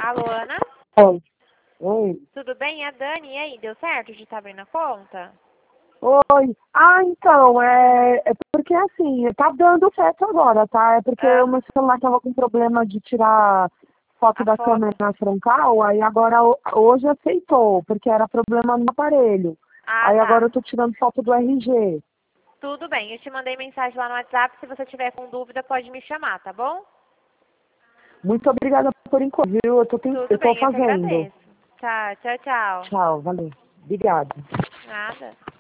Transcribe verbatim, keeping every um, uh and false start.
Alô, Ana? Oi. Oi. Tudo bem? É a Dani. E aí, deu certo de estar abrindo a conta? Oi. Ah, então, é, é porque assim, tá dando certo agora, tá? É porque Ah, o meu celular tava com problema de tirar foto a da foto. câmera frontal, aí agora ho- hoje aceitou, porque era problema no aparelho. Ah, Aí agora tá. eu tô tirando foto do R G. Tudo bem. Eu te mandei mensagem lá no WhatsApp. Se você tiver com dúvida, pode me chamar, tá bom? Muito obrigada por enquanto, viu? Eu tô, tent- Tudo eu tô bem, eu que fazendo. agradeço. Tá, tchau, tchau. Tchau, valeu. Obrigada. Nada.